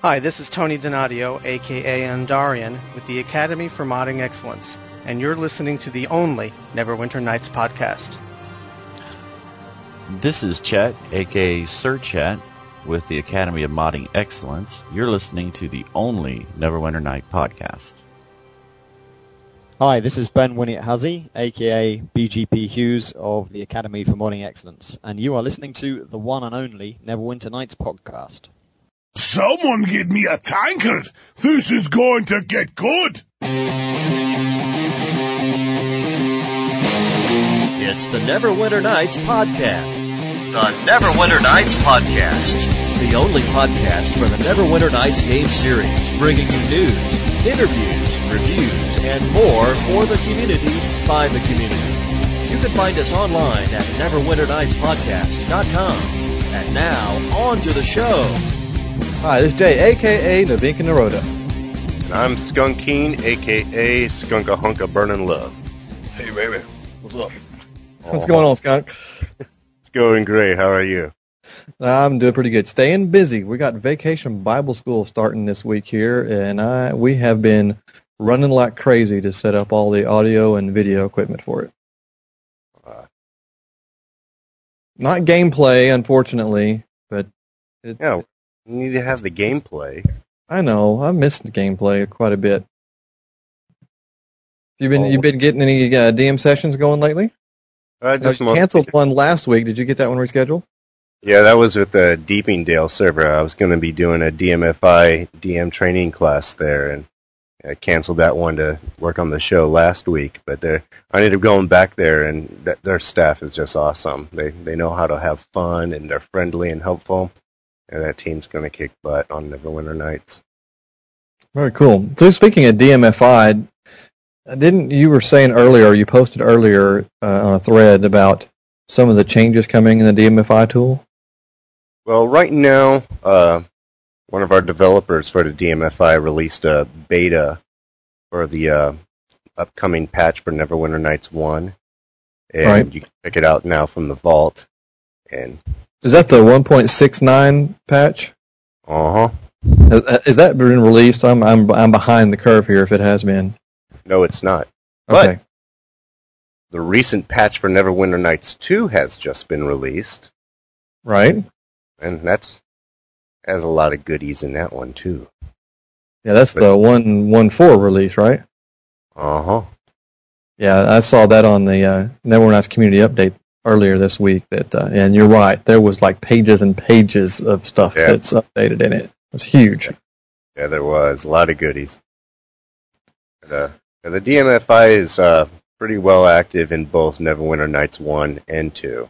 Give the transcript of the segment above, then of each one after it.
Hi, this is Tony Donadio, aka Andarian, with the Academy for Modding Excellence, and you're listening to the only Neverwinter Nights podcast. This is Chet, aka Sir Chet, with the Academy of Modding Excellence. You're listening to the only Neverwinter Night podcast. Hi, this is Ben Winniett-Huzzy, aka BGP Hughes of the Academy for Modding Excellence, and you are listening to the one and only Neverwinter Nights podcast. Someone give me a tankard! This is going to get good! It's the Neverwinter Nights podcast. The Neverwinter Nights podcast. The only podcast for the Neverwinter Nights game series, bringing you news, interviews, reviews, and more for the community by the community. You can find us online at neverwinternightspodcast.com. And now, on to the show. Hi, this is Jay, a.k.a. Navinka Naroda. And I'm Skunk Keen, a.k.a. Skunkahunka Burnin' Love. Hey, baby. What's up? What's going on, Skunk? It's going great. How are you? I'm doing pretty good. Staying busy. We got Vacation Bible School starting this week here, and we have been running like crazy to set up all the audio and video equipment for it. Not gameplay, unfortunately, but... Yeah, you need to have the gameplay. I know. I've missed the gameplay quite a bit. You've been getting any DM sessions going lately? You canceled one last week. Did you get that one rescheduled? Yeah, that was with the Deepingdale server. I was going to be doing a DMFI DM training class there, and I canceled that one to work on the show last week. But I ended up going back there, and their staff is just awesome. They know how to have fun, and they're friendly and helpful. And that team's going to kick butt on Neverwinter Nights. Very cool. So speaking of DMFI, you were saying earlier, you posted earlier on a thread about some of the changes coming in the DMFI tool? Well, right now, one of our developers for the DMFI released a beta for the upcoming patch for Neverwinter Nights 1. And right. You can check it out now from the vault. And is that the 1.69 patch? Uh-huh. Has that been released? I'm behind the curve here if it has been. No, it's not. Okay. But the recent patch for Neverwinter Nights 2 has just been released. Right. And has a lot of goodies in that one, too. Yeah, that's the 1.14 release, right? Uh-huh. Yeah, I saw that on the Neverwinter Nights community update earlier this week. And you're right, there was like pages and pages of stuff that's updated in it. It was huge. Yeah, there was a lot of goodies. The DMFI is pretty well active in both Neverwinter Nights 1 and 2.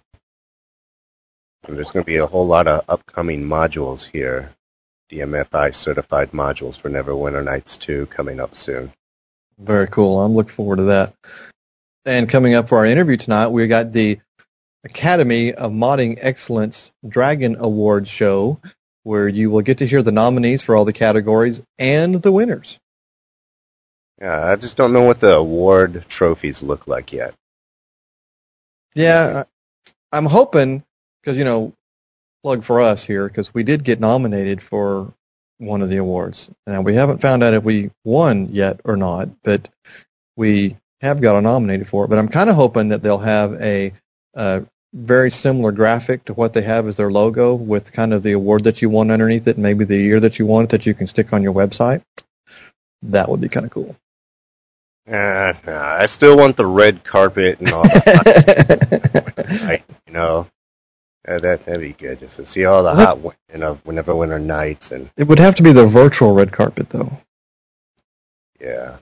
And there's going to be a whole lot of upcoming modules here. DMFI certified modules for Neverwinter Nights 2 coming up soon. Very cool. I'm looking forward to that. And coming up for our interview tonight, we got the Academy of Modding Excellence Dragon Awards show, where you will get to hear the nominees for all the categories and the winners. Yeah, I just don't know what the award trophies look like yet. Yeah, I'm hoping, because, plug for us here, because we did get nominated for one of the awards. Now, we haven't found out if we won yet or not, but we have got nominated for it. But I'm kind of hoping that they'll have a very similar graphic to what they have as their logo, with kind of the award that you won underneath it, and maybe the year that you won it, that you can stick on your website. That would be kind of cool. I still want the red carpet and all that. That'd be good, just to see all the hot Neverwinter Nights. And it would have to be the virtual red carpet, though. Yeah.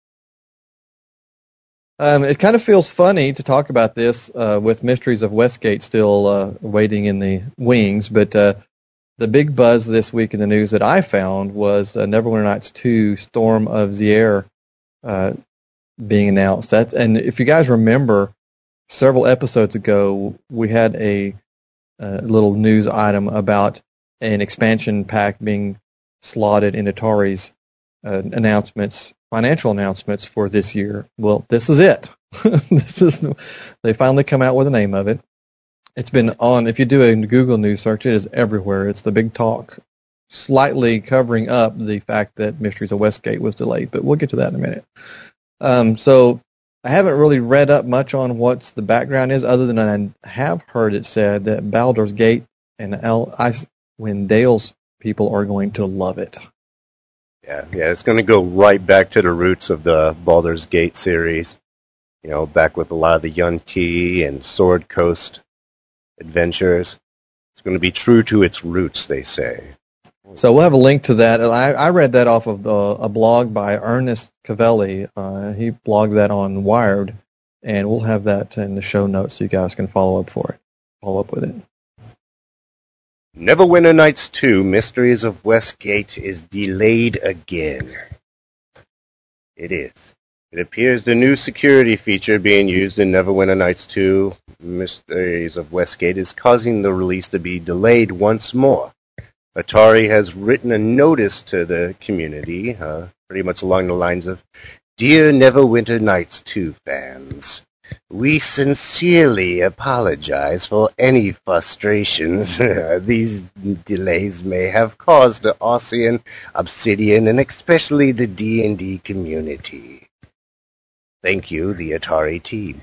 It kind of feels funny to talk about this with Mysteries of Westgate still waiting in the wings, but the big buzz this week in the news that I found was Neverwinter Nights 2 Storm of the Air being announced. And if you guys remember, several episodes ago, we had a little news item about an expansion pack being slotted in Atari's financial announcements for this year. Well, this is it. They finally come out with the name of it. It's been on, if you do a Google News search, it is everywhere. It's the big talk slightly covering up the fact that Mysteries of Westgate was delayed, but we'll get to that in a minute. So I haven't really read up much on what's the background is, other than I have heard it said that Baldur's Gate and Icewind Dale's people are going to love it. Yeah, it's going to go right back to the roots of the Baldur's Gate series. You know, back with a lot of the Yuan-Ti and Sword Coast adventures. It's going to be true to its roots, they say. So we'll have a link to that. I read that off of a blog by Ernest Cavelli. He blogged that on Wired, and we'll have that in the show notes so you guys can follow up with it. Neverwinter Nights 2, Mysteries of Westgate is delayed again. It is. It appears the new security feature being used in Neverwinter Nights 2, Mysteries of Westgate, is causing the release to be delayed once more. Atari has written a notice to the community, pretty much along the lines of, "Dear Neverwinter Nights 2 fans, we sincerely apologize for any frustrations these delays may have caused the Ocean, Obsidian, and especially the D&D community. Thank you, the Atari team."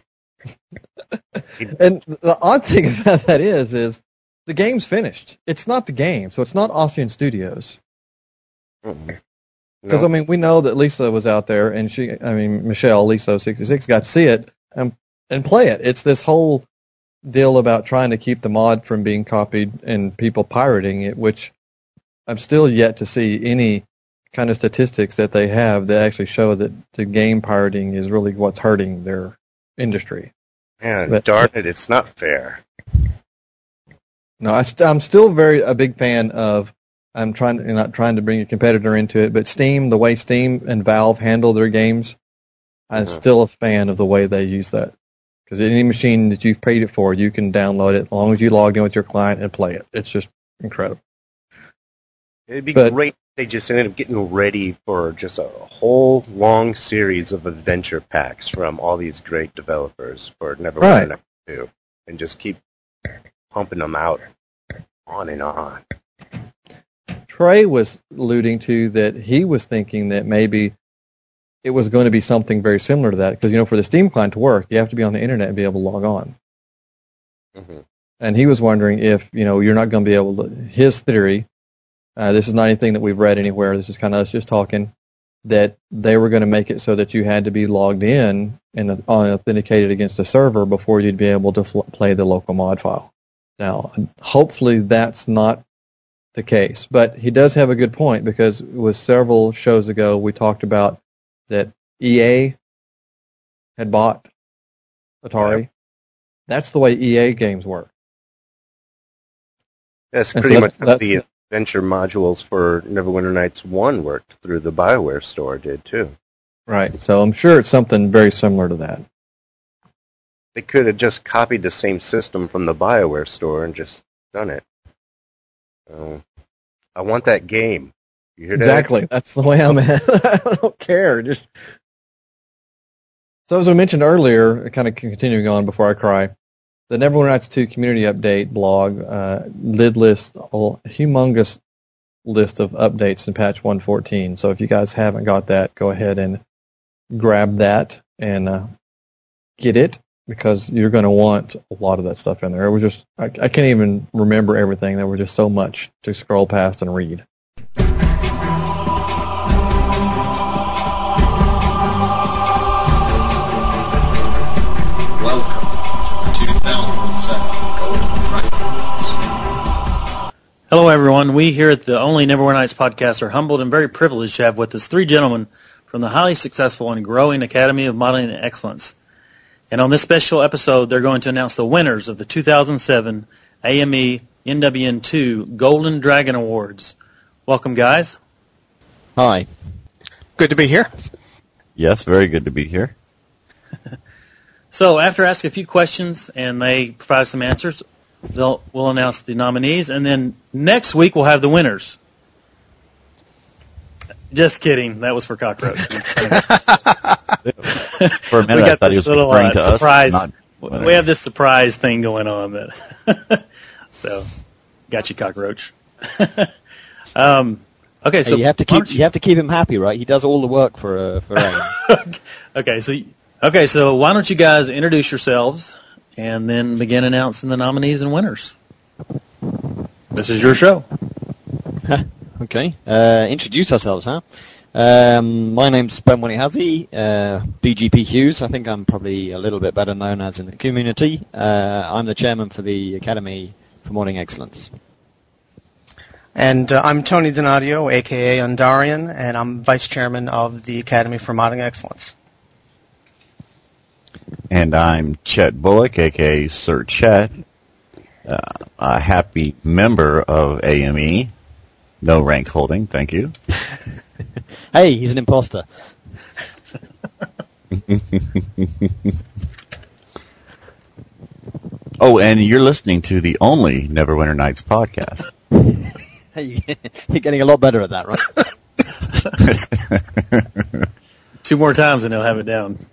And the odd thing about that is the game's finished. It's not the game, so it's not Ocean Studios. Because, No. I mean, we know that Lisa was out there, and Michelle, Lisa66, got to see it and play it. It's this whole deal about trying to keep the mod from being copied and people pirating it, which I'm still yet to see any kind of statistics that they have that actually show that the game pirating is really what's hurting their industry. Man, But- darn it, it's not fair. No, I'm still a big fan of. I'm not trying to bring a competitor into it, but Steam, the way Steam and Valve handle their games, I'm still a fan of the way they use that. Because any machine that you've paid it for, you can download it as long as you log in with your client and play it. It's just incredible. It'd be But- great if they just ended up getting ready for just a whole long series of adventure packs from all these great developers for Neverwinter Nights 2, and just keep pumping them out on and on. Trey was alluding to that he was thinking that maybe it was going to be something very similar to that. Because, for the Steam client to work, you have to be on the internet and be able to log on. Mm-hmm. And he was wondering if, you're not going to be able to, his theory, this is not anything that we've read anywhere, this is kind of us just talking, that they were going to make it so that you had to be logged in and authenticated against a server before you'd be able to play the local mod file. Now, hopefully that's not the case, but he does have a good point, because it was several shows ago we talked about that EA had bought Atari. Yep. That's the way EA games work. That's And pretty so much how that's- the adventure modules for Neverwinter Nights 1 worked through the BioWare store did too. Right. So I'm sure it's something very similar to that. They could have just copied the same system from the BioWare store and just done it. I want that game. You hear that? Exactly. That's the way I'm at. I don't care. So as I mentioned earlier, kind of continuing on before I cry, the Neverwinter Nights 2 community update blog did list a humongous list of updates in patch 114. So if you guys haven't got that, go ahead and grab that and get it, because you're going to want a lot of that stuff in there. It was just, I can't even remember everything. There was just so much to scroll past and read. Welcome to the 2007 Golden Dragons. Hello, everyone. We here at the Only Neverwinter Nights podcast are humbled and very privileged to have with us three gentlemen from the highly successful and growing Academy of Modeling and Excellence. And on this special episode, they're going to announce the winners of the 2007 AME NWN2 Golden Dragon Awards. Welcome, guys. Hi. Good to be here. Yes, very good to be here. So after asking a few questions and they provide some answers, we'll announce the nominees, and then next week we'll have the winners. Just kidding. That was for Cockroach. For a minute, We I got thought he this was little referring to us. surprise. Not We have this surprise thing going on. So, got you, Cockroach. Okay, so you have to keep him happy, right? He does all the work for AIM. Okay, so why don't you guys introduce yourselves and then begin announcing the nominees and winners? This is your show. Okay, introduce ourselves, huh? My name's Ben Winnie-Hazy, BGP Hughes. I think I'm probably a little bit better known as in the community. I'm the chairman for the Academy for Modding Excellence. And I'm Tony Donadio, a.k.a. Undarian, and I'm vice chairman of the Academy for Modding Excellence. And I'm Chet Bullock, a.k.a. Sir Chet, a happy member of AME. No rank holding, thank you. Hey, he's an imposter. Oh, and you're listening to the only Neverwinter Nights podcast. Hey, you're getting a lot better at that, right? 2 more times and he'll have it down.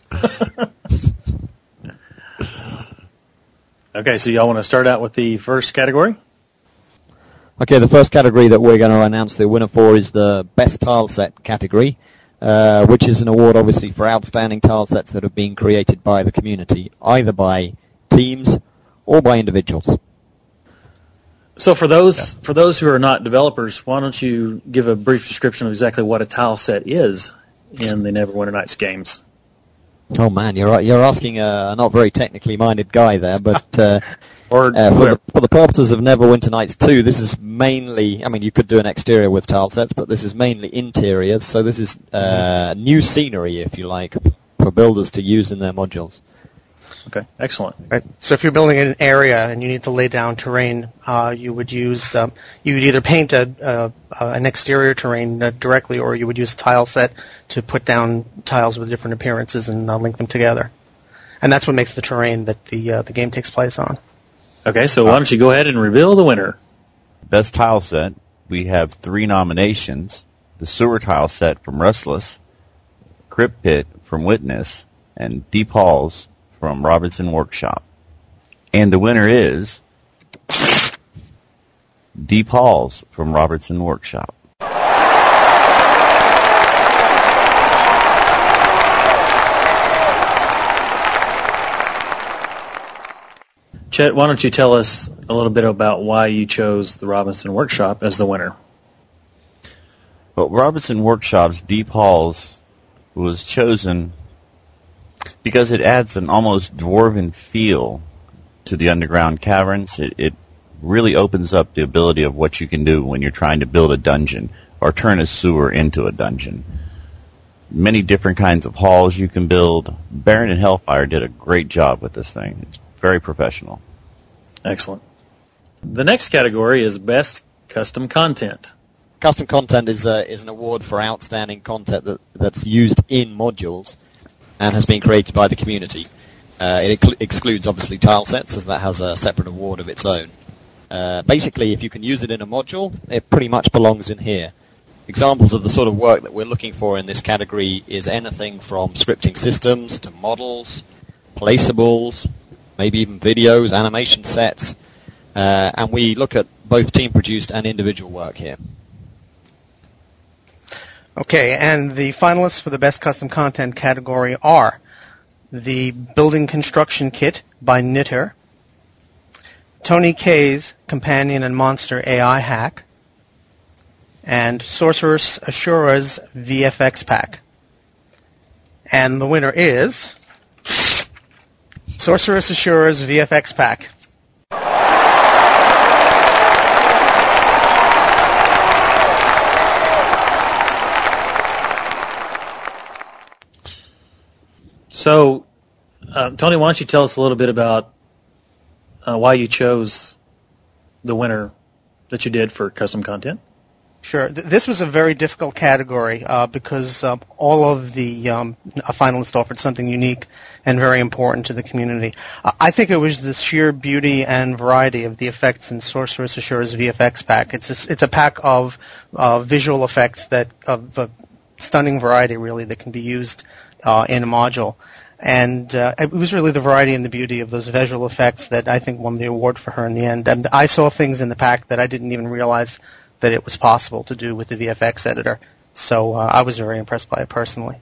Okay, so y'all want to start out with the first category? Okay, the first category that we're going to announce the winner for is the Best Tile Set category, which is an award, obviously, for outstanding tile sets that have been created by the community, either by teams or by individuals. So for those who are not developers, why don't you give a brief description of exactly what a tile set is in the Neverwinter Nights games? Oh man, you're asking a not very technically minded guy there, but for the purposes of Neverwinter Nights 2, this is mainly, I mean, you could do an exterior with tile sets, but this is mainly interiors, so this is new scenery, if you like, for builders to use in their modules. Okay, excellent. Right. So if you're building an area and you need to lay down terrain, you would use you would either paint an exterior terrain directly, or you would use a tile set to put down tiles with different appearances and link them together. And that's what makes the terrain that the game takes place on. Okay, so why don't you go ahead and reveal the winner? Best tile set, we have 3 nominations: the sewer tile set from Restless, Crypt Pit from Witness, and Deep Halls from Robinson Workshop. And the winner is Deep Halls from Robertson Workshop. Chet, why don't you tell us a little bit about why you chose the Robinson Workshop as the winner? Well, Robinson Workshop's Deep Halls was chosen because it adds an almost dwarven feel to the underground caverns. It really opens up the ability of what you can do when you're trying to build a dungeon or turn a sewer into a dungeon. Many different kinds of halls you can build. Baron and Hellfire did a great job with this thing. It's very professional. Excellent. The next category is Best Custom Content. Custom content is an award for outstanding content that's used in modules and has been created by the community. It excludes, obviously, tile sets, as that has a separate award of its own. Basically, if you can use it in a module, it pretty much belongs in here. Examples of the sort of work that we're looking for in this category is anything from scripting systems to models, placeables, maybe even videos, animation sets, and we look at both team-produced and individual work here. Okay, and the finalists for the Best Custom Content category are the Building Construction Kit by Knitter, Tony K's Companion and Monster AI Hack, and Sorceress Ashura's VFX Pack. And the winner is Sorceress Ashura's VFX Pack. So, Tony, why don't you tell us a little bit about why you chose the winner that you did for custom content? Sure. This was a very difficult category because all of the finalists offered something unique and very important to the community. I think it was the sheer beauty and variety of the effects in Sorceress Ashura's VFX pack. It's a pack of visual effects of a stunning variety, really, that can be used in a module. And it was really the variety and the beauty of those visual effects that I think won the award for her in the end. And I saw things in the pack that I didn't even realize that it was possible to do with the VFX editor. So I was very impressed by it personally.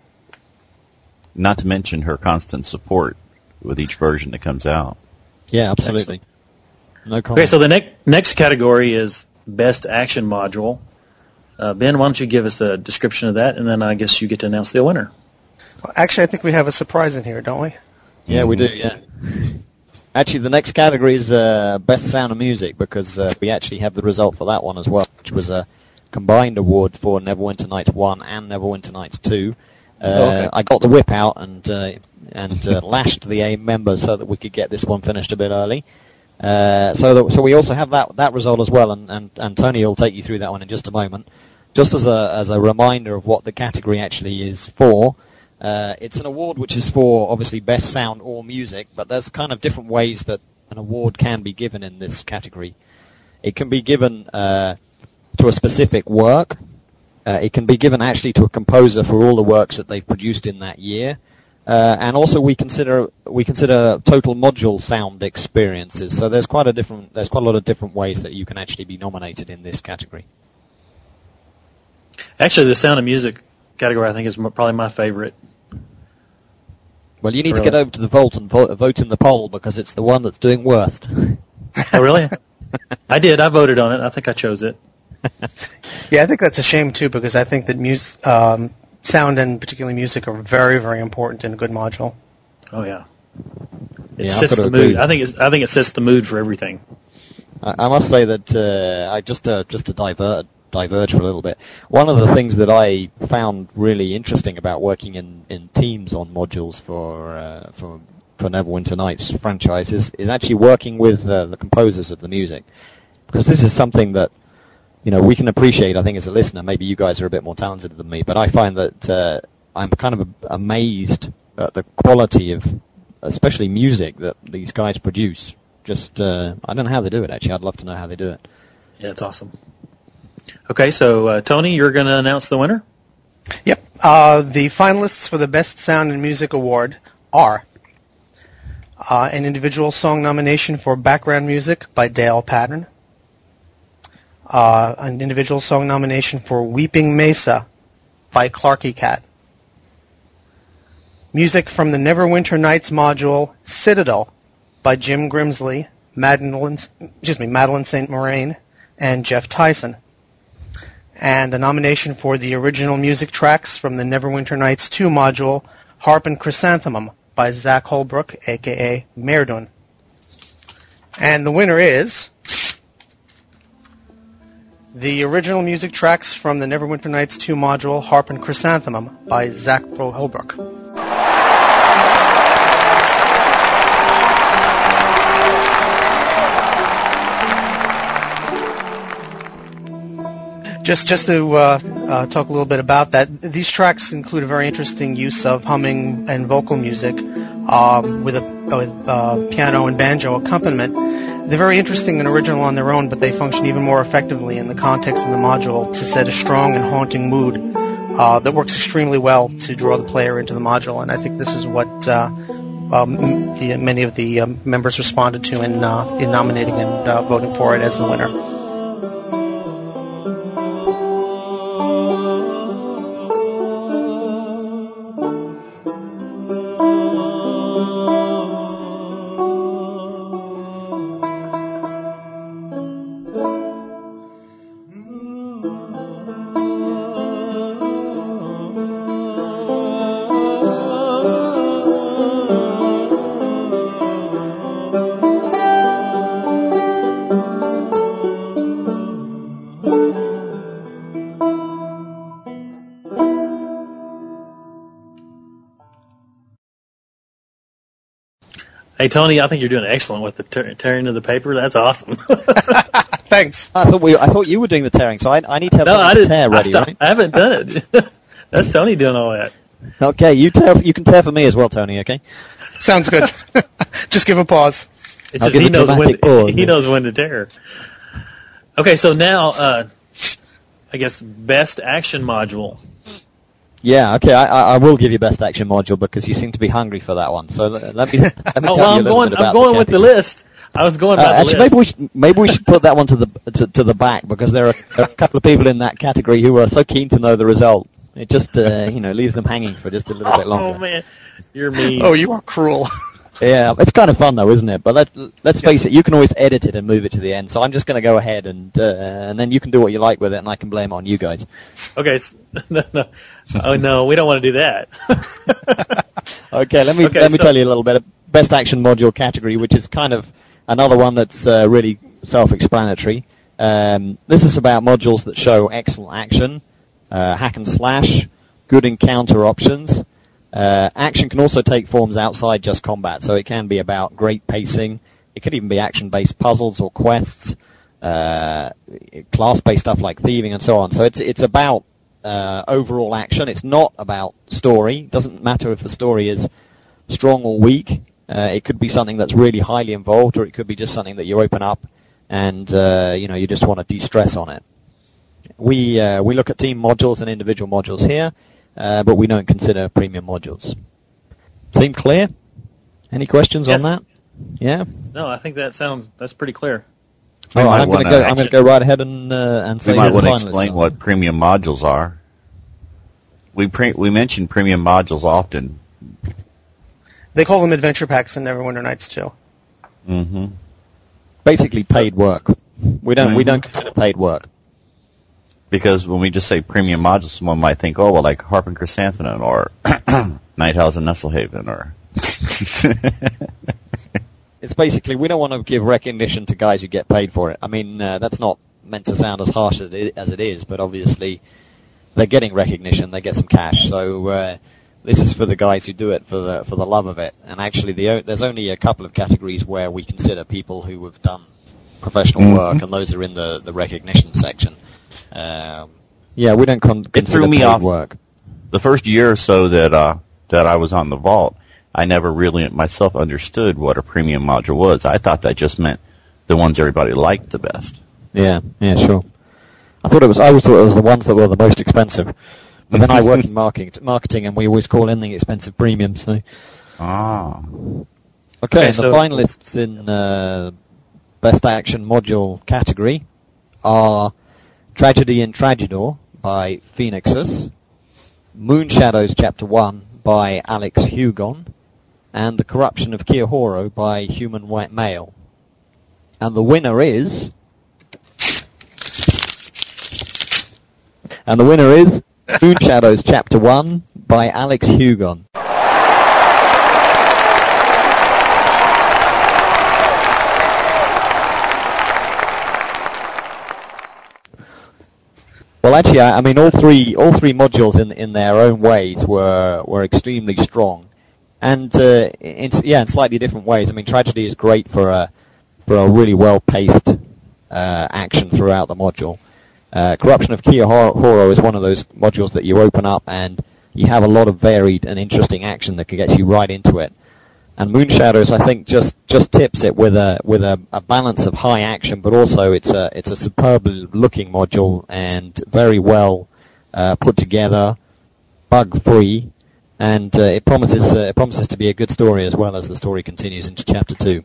Not to mention her constant support with each version that comes out. Yeah, absolutely. Excellent. No comment. Okay, so the next category is Best Action Module. Ben, why don't you give us a description of that, and then I guess you get to announce the winner. Well, actually, I think we have a surprise in here, don't we? Yeah, we do, yeah. Actually, the next category is Best Sound and Music, because we actually have the result for that one as well, which was a combined award for Neverwinter Nights 1 and Neverwinter Nights 2. Okay. I got the whip out and lashed the AIM members so that we could get this one finished a bit early. So we also have that result as well, and Tony will take you through that one in just a moment. Just as a reminder of what the category actually is for, it's an award which is for obviously best sound or music, but there's kind of different ways that an award can be given in this category. It can be given to a specific work. It can be given actually to a composer for all the works that they've produced in that year. And also we consider total module sound experiences. So there's quite a lot of different ways that you can actually be nominated in this category. Actually, the sound and music category I think is probably my favorite. Well, you need to get over to the vault and vote in the poll because it's the one that's doing worst. Oh, really? I did. I voted on it. I think I chose it. Yeah, I think that's a shame too, because I think that sound and particularly music are very, very important in a good module. Oh yeah, It sets the mood. I think it sets the mood for everything. I must say that I just to diverge for a little bit. One of the things that I found really interesting about working in teams on modules for Neverwinter Nights franchise is actually working with the composers of the music, because this is something that we can appreciate, I think, as a listener. Maybe you guys are a bit more talented than me, but I find that I'm kind of amazed at the quality of, especially music, that these guys produce. Just, I don't know how they do it, actually. I'd love to know how they do it. Yeah, it's awesome. Okay, so Tony, you're going to announce the winner? Yep. The finalists for the Best Sound and Music Award are an individual song nomination for background music by Dale Pattern, an individual song nomination for Weeping Mesa by Clarky Cat, music from the Neverwinter Nights module Citadel by Jim Grimsley, Madeline St. Moraine, and Jeff Tyson, and a nomination for the original music tracks from the Neverwinter Nights 2 module Harp and Chrysanthemum by Zach Holbrook, a.k.a. Mairdun. And the winner is the original music tracks from the Neverwinter Nights 2 module Harp and Chrysanthemum by Zach Holbrook. Just to talk a little bit about that, these tracks include a very interesting use of humming and vocal music with piano and banjo accompaniment. They're very interesting and original on their own, but they function even more effectively in the context of the module to set a strong and haunting mood that works extremely well to draw the player into the module. And I think this is what many of the members responded to in nominating and voting for it as the winner. Hey, Tony, I think you're doing excellent with the tearing of the paper. That's awesome. Thanks. I thought you were doing the tearing, so I need to have something to tear ready, right? I haven't done it. That's Tony doing all that. Okay, you can tear for me as well, Tony, okay? Sounds good. Just give a pause. It's just he knows when to tear. Okay, so now, I guess, Best Action Module. Yeah, okay, I will give you Best Action Module because you seem to be hungry for that one. So let me tell you a little bit about I'm going with the list. I was going by the actually, list. maybe we should put that one to the back, because there are a couple of people in that category who are so keen to know the result. It just leaves them hanging for just a little bit longer. Oh man, you're mean. Oh, you are cruel. Yeah, it's kind of fun though, isn't it? But let's face it, you can always edit it and move it to the end. So I'm just going to go ahead and then you can do what you like with it, and I can blame it on you guys. Okay. No. Oh no, we don't want to do that. Okay, let me tell you a little bit. Best action module category, which is kind of another one that's really self-explanatory. This is about modules that show excellent action, hack and slash, good encounter options. Action can also take forms outside just combat, so it can be about great pacing. It could even be action-based puzzles or quests, class-based stuff like thieving and so on. So it's about overall action. It's not about story. It doesn't matter if the story is strong or weak. It could be something that's really highly involved, or it could be just something that you open up and you just want to de-stress on it. We look at team modules and individual modules here. But we don't consider premium modules. Seem clear? Any questions on that? Yeah? No, I think that's pretty clear. All right, I'm going to go right ahead and say we might want to explain what premium modules are. We mention premium modules often. They call them adventure packs in Neverwinter Nights too. Mm-hmm. Basically paid work. We don't consider paid work. Because when we just say premium modules, someone might think, oh, well, like Harp and Chrysanthemum or Nighthouse and Nestlehaven or... It's basically, we don't want to give recognition to guys who get paid for it. I mean, that's not meant to sound as harsh as it is, but obviously they're getting recognition, they get some cash. So this is for the guys who do it for the love of it. And actually, there's only a couple of categories where we consider people who have done professional work, and those are in the recognition section. We don't consider me paid off. work. The first year or so that I was on the Vault, I never really myself understood what a premium module was. I thought that just meant the ones everybody liked the best. Yeah, sure. I always thought it was the ones that were the most expensive. But then I work in marketing, and we always call anything expensive premium. So. Okay, and the finalists in Best Action Module category are Tragedy in Tragedor by Phoenixus, Moonshadows Chapter 1 by Alex Hugon, and The Corruption of Kiyohoro by Human White Male. And the winner is... Moonshadows Chapter 1 by Alex Hugon. Well, actually, I mean, all three modules in their own ways were extremely strong, and in slightly different ways. I mean, Tragedy is great for a really well paced action throughout the module. Corruption of Kiyohoro is one of those modules that you open up and you have a lot of varied and interesting action that can get you right into it. And Moonshadows, I think, just tips it with a balance of high action, but also it's a superb looking module and very well put together, bug free, and it promises to be a good story as well as the story continues into Chapter 2.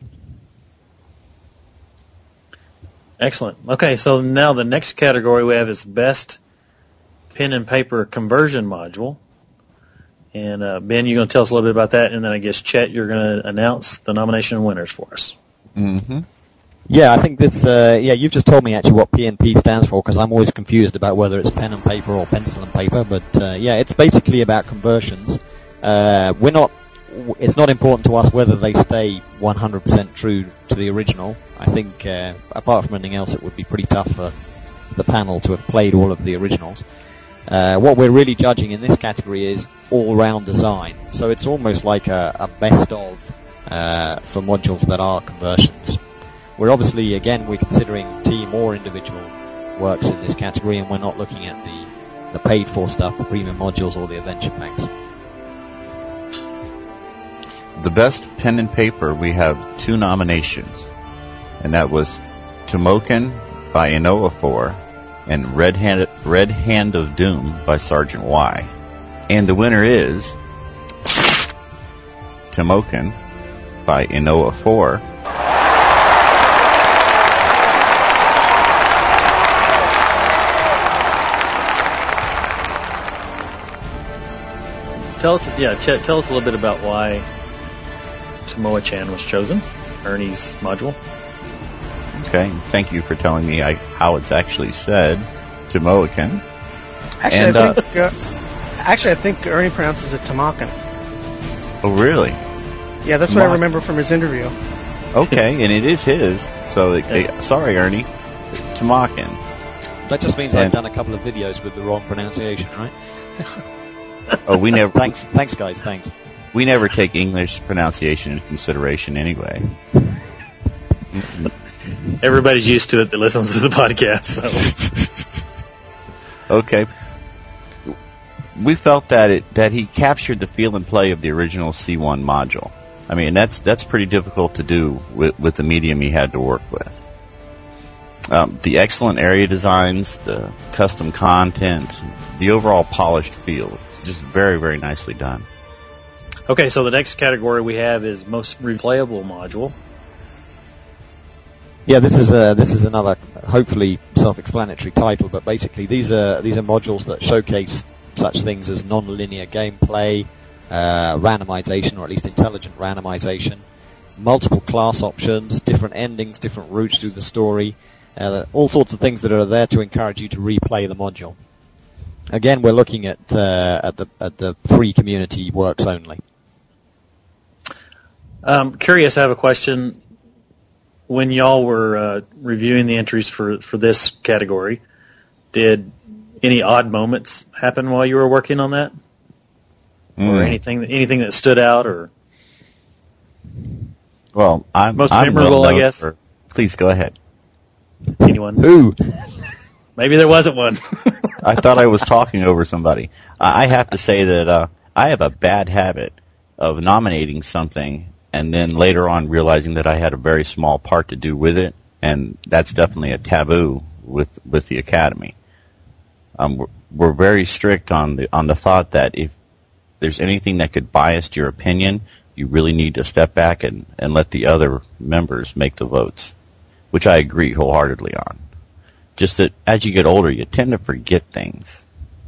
Excellent. Okay, so now the next category we have is Best Pen and Paper Conversion Module. And Ben, you're going to tell us a little bit about that, and then I guess, Chet, you're going to announce the nomination winners for us. Mm-hmm. Yeah, I think this, you've just told me actually what PNP stands for, because I'm always confused about whether it's pen and paper or pencil and paper, but it's basically about conversions. It's not important to us whether they stay 100% true to the original. I think, apart from anything else, it would be pretty tough for the panel to have played all of the originals. What we're really judging in this category is all-round design. So it's almost like a best of for modules that are conversions. We're obviously, again, we're considering team or individual works in this category, and we're not looking at the paid-for stuff, the premium modules or the adventure packs. The best pen and paper, we have 2 nominations, and that was Tomoken by Inoue and Red Hand of Doom by Sergeant Y. And the winner is Tomoken by Inoue tell us, Chet, tell us a little bit about why Tomoa-chan was chosen, Ernie's module. Okay, thank you for telling me how it's actually said, Tomoa-chan. Actually, I think Ernie pronounces it Tamakan. Oh, really? Yeah, that's what I remember from his interview. Okay, and it is his. So, sorry, Ernie. Tamakan. That just means I've done a couple of videos with the wrong pronunciation, right? Oh, we never. Thanks, guys. Thanks. We never take English pronunciation into consideration anyway. Everybody's used to it that listens to the podcast. So. Okay. We felt that he captured the feel and play of the original C1 module. I mean, that's pretty difficult to do with the medium he had to work with. The excellent area designs, the custom content, the overall polished feel, just very, very nicely done. Okay, so the next category we have is most replayable module. Yeah, this is another hopefully self-explanatory title, but basically these are modules that showcase such things as non-linear gameplay, randomization, or at least intelligent randomization, multiple class options, different endings, different routes through the story, all sorts of things that are there to encourage you to replay the module. Again, we're looking at the free community works only. Curious, I have a question. When y'all were reviewing the entries for this category, did any odd moments happen while you were working on that, or anything that stood out, or? Well, I'm most well memorable, I guess. Please go ahead. Anyone? Who? Maybe there wasn't one. I thought I was talking over somebody. I have to say that I have a bad habit of nominating something and then later on realizing that I had a very small part to do with it, and that's definitely a taboo with the Academy. We're very strict on the thought that if there's anything that could bias your opinion, you really need to step back and let the other members make the votes, which I agree wholeheartedly on. Just that as you get older, you tend to forget things.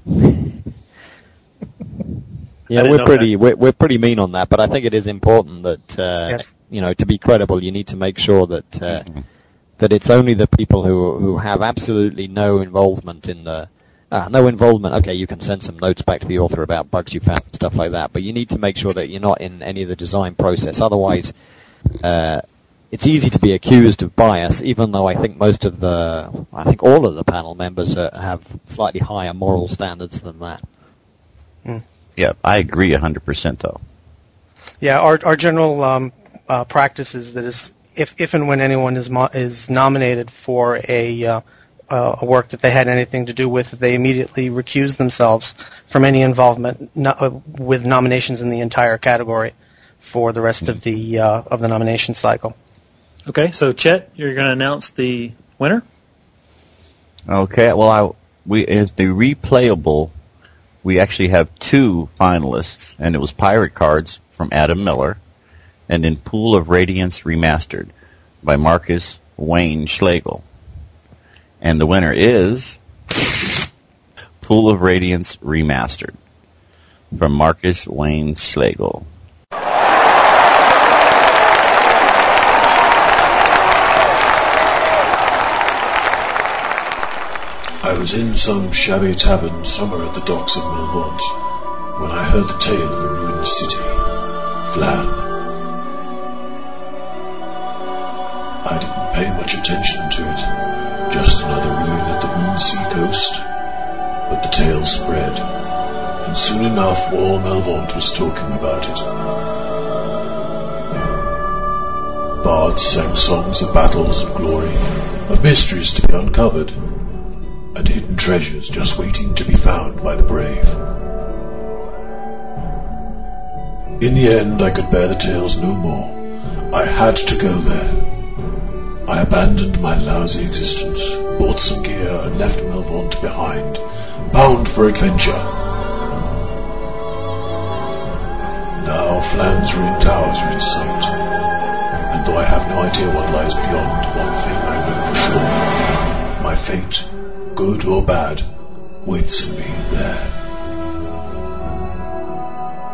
Yeah, we're pretty mean on that, but I think it is important that yes. To be credible, you need to make sure that that it's only the people who have absolutely no involvement in the Okay, you can send some notes back to the author about bugs you found and stuff like that, but you need to make sure that you're not in any of the design process. Otherwise, it's easy to be accused of bias, even though I think all of the panel members have slightly higher moral standards than that. Mm. Yeah, I agree 100% though. Yeah, our general practice is that if and when anyone is nominated for a work that they had anything to do with, they immediately recuse themselves from any involvement with nominations in the entire category for the rest of the nomination cycle. Okay, so Chet, you're going to announce the winner? Okay, well, as the replayable, we actually have two finalists, and it was Pirate Cards from Adam Miller, and then Pool of Radiance Remastered by Marcus Wayne Schlegel. And the winner is Pool of Radiance Remastered from Marcus Wayne Schlegel. I was in some shabby tavern somewhere at the docks of Melvont when I heard the tale of a ruined city, Flan. I didn't pay much attention to it, just another ruin at the Moonsea coast. But the tale spread, and soon enough all Melvont was talking about it. Bards sang songs of battles and glory, of mysteries to be uncovered, and hidden treasures just waiting to be found by the brave. In the end, I could bear the tales no more. I had to go there. I abandoned my lousy existence, bought some gear, and left Melvont behind, bound for adventure. Now Flan's ruined towers are in sight, and though I have no idea what lies beyond, one thing I know for sure: my fate, good or bad, waits for me there.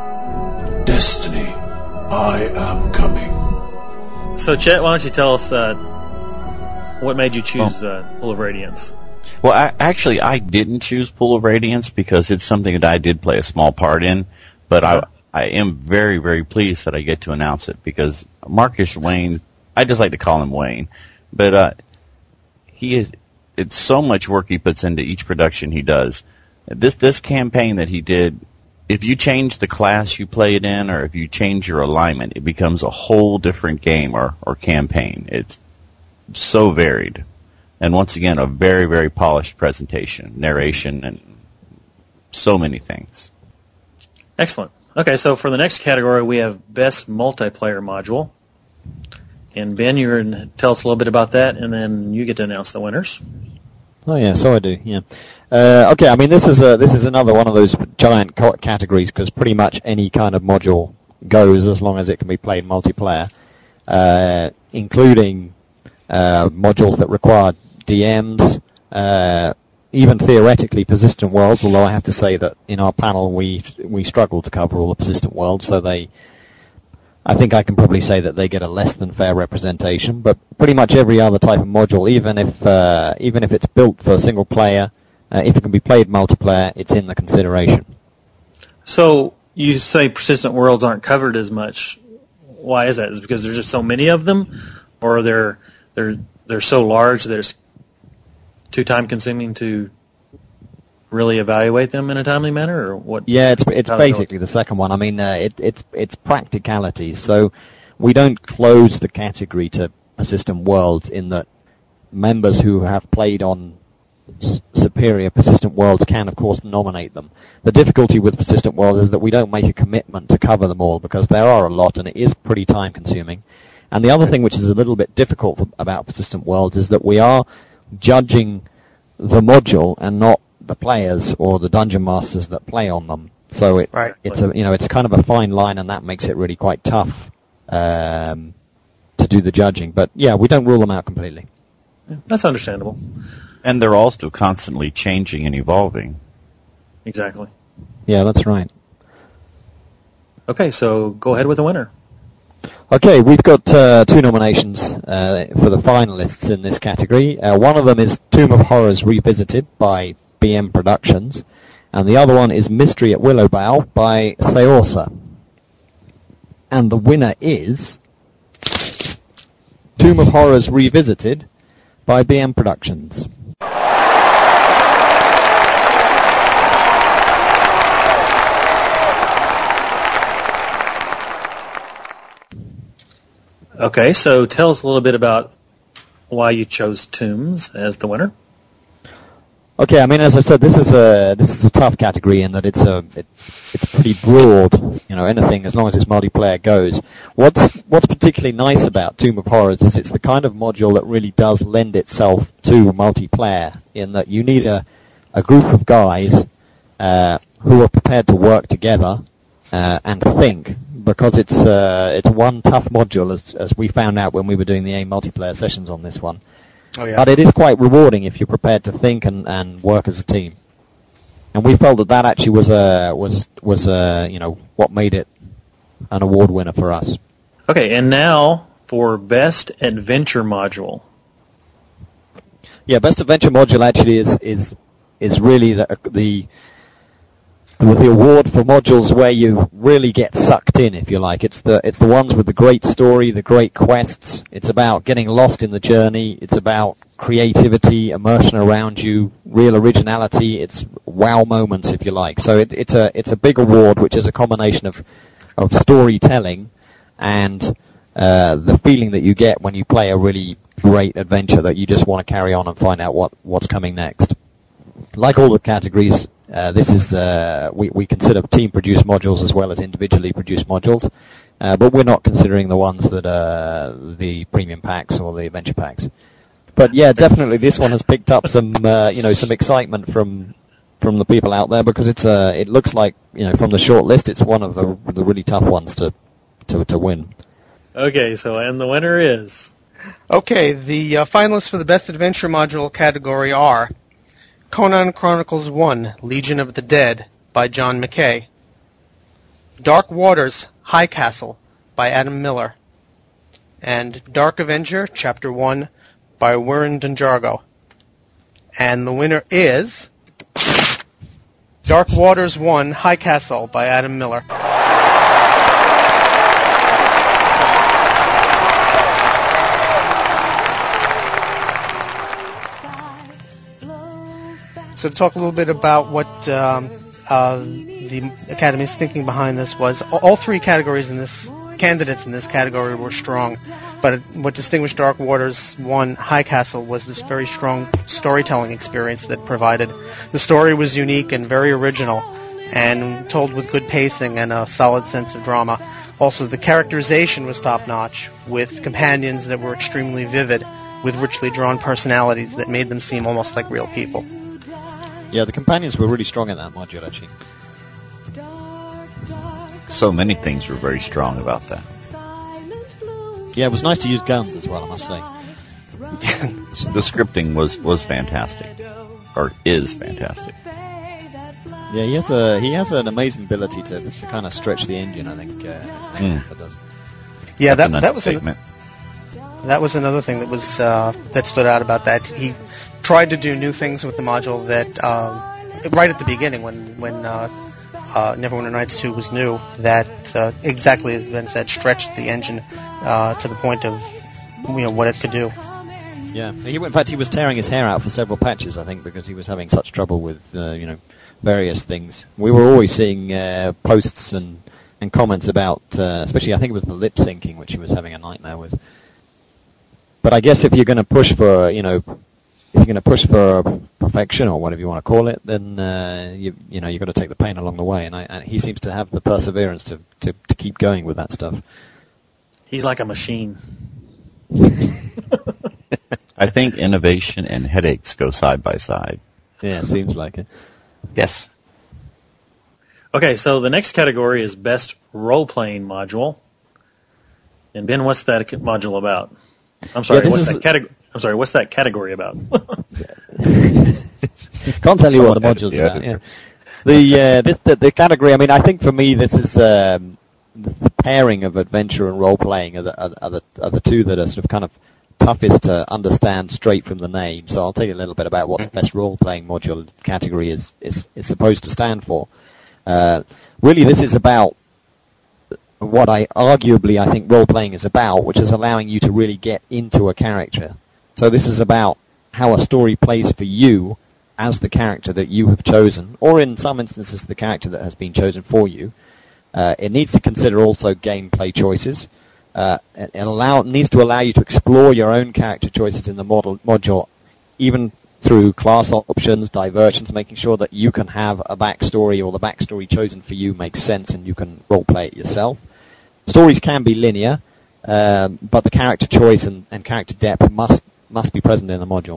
destiny. I am coming. So, Chet, why don't you tell us what made you choose Pool of Radiance? Well, actually, I didn't choose Pool of Radiance because it's something that I did play a small part in, but I am very, very pleased that I get to announce it because Marcus Wayne, I just like to call him Wayne, but it's so much work he puts into each production he does. This campaign that he did, if you change the class you play it in or if you change your alignment, it becomes a whole different game or campaign. It's so varied. And once again, a very, very polished presentation, narration, and so many things. Excellent. Okay, so for the next category, we have Best Multiplayer Module. And Ben, you're going to tell us a little bit about that, and then you get to announce the winners. Oh yeah, so I do. Yeah. Okay, I mean this is another one of those giant categories because pretty much any kind of module goes as long as it can be played multiplayer, including modules that require DMs, even theoretically persistent worlds. Although I have to say that in our panel we struggle to cover all the persistent worlds, so I think I can probably say that they get a less than fair representation, but pretty much every other type of module, even if it's built for single player, if it can be played multiplayer, it's in the consideration. So you say persistent worlds aren't covered as much. Why is that? Is it because there's just so many of them, or they're so large that it's too time consuming to really evaluate them in a timely manner, or what? Yeah, it's basically the second one. I mean, it's practicalities. So we don't close the category to persistent worlds in that members who have played on superior persistent worlds can, of course, nominate them. The difficulty with persistent worlds is that we don't make a commitment to cover them all because there are a lot and it is pretty time consuming. And the other thing which is a little bit difficult about persistent worlds is that we are judging the module and not the players or the dungeon masters that play on them. So it's kind of a fine line, and that makes it really quite tough to do the judging. But yeah, we don't rule them out completely. Yeah, that's understandable. And they're also constantly changing and evolving. Exactly. Yeah, that's right. Okay, so go ahead with the winner. Okay, we've got two nominations for the finalists in this category. One of them is Tomb of Horrors Revisited by BM Productions, and the other one is Mystery at Willowbough by Seorsa. And the winner is Tomb of Horrors Revisited by BM Productions. Okay, so tell us a little bit about why you chose Tombs as the winner. Okay, I mean, as I said, this is a tough category in that it's pretty broad. You know, anything as long as it's multiplayer goes. What's particularly nice about Tomb of Horrors is it's the kind of module that really does lend itself to multiplayer. In that you need a group of guys who are prepared to work together and think, because it's one tough module, as we found out when we were doing the AIM multiplayer sessions on this one. Oh, yeah. But it is quite rewarding if you're prepared to think and work as a team. And we felt that actually was what made it an award winner for us. Okay, and now for Best Adventure Module. Yeah, Best Adventure Module actually is really the award for modules where you really get sucked in, if you like. It's the ones with the great story, the great quests. It's about getting lost in the journey. It's about creativity, immersion around you, real originality. It's wow moments, if you like. So it's a big award, which is a combination of storytelling and the feeling that you get when you play a really great adventure that you just want to carry on and find out what's coming next. Like all the categories, this is we consider team-produced modules as well as individually produced modules, but we're not considering the ones that are the premium packs or the adventure packs. But yeah, definitely this one has picked up some some excitement from the people out there because it looks like from the short list it's one of the really tough ones to win. Okay, and the winner is. Okay, the finalists for the Best Adventure Module category are Conan Chronicles 1, Legion of the Dead by John McKay, Dark Waters, High Castle by Adam Miller, and Dark Avenger, Chapter 1 by Warren Dunjargo. And the winner is Dark Waters 1, High Castle by Adam Miller. So to talk a little bit about what the Academy's thinking behind this was, all three candidates in this category were strong, but what distinguished Dark Waters 1 High Castle was this very strong storytelling experience that provided. The story was unique and very original, and told with good pacing and a solid sense of drama. Also, the characterization was top-notch, with companions that were extremely vivid, with richly drawn personalities that made them seem almost like real people. Yeah, the companions were really strong in that module, actually. So many things were very strong about that. Yeah, it was nice to use guns as well, I must say. The scripting was fantastic, or is fantastic. Yeah, he has an amazing ability to kind of stretch the engine, I think. Does. Yeah, that was another thing that was that stood out about that. He tried to do new things with the module that right at the beginning when Neverwinter Nights 2 was new, that exactly as Ben said, stretched the engine to the point of what it could do. Yeah, in fact he was tearing his hair out for several patches, I think, because he was having such trouble with various things. We were always seeing posts and comments about, especially I think it was the lip syncing, which he was having a nightmare with. But I guess if you're going to push for perfection or whatever you want to call it, then you've got to take the pain along the way. And he seems to have the perseverance to keep going with that stuff. He's like a machine. I think innovation and headaches go side by side. Yeah, it seems like it. Yes. Okay, so the next category is Best Role-Playing Module. And Ben, what's that module about? I'm sorry, what's that category about? Can't tell you what the module's about. Yeah. The category. I mean, I think for me this is the pairing of adventure and role playing are the two that are sort of kind of toughest to understand straight from the name. So I'll tell you a little bit about what the best role playing module category is supposed to stand for. Really, this is about what I think role-playing is about, which is allowing you to really get into a character. So this is about how a story plays for you as the character that you have chosen, or in some instances the character that has been chosen for you. It needs to consider also gameplay choices. It needs to allow you to explore your own character choices in the module, even through class options, diversions, making sure that you can have a backstory or the backstory chosen for you makes sense and you can role-play it yourself. Stories can be linear, but the character choice and character depth must be present in the module.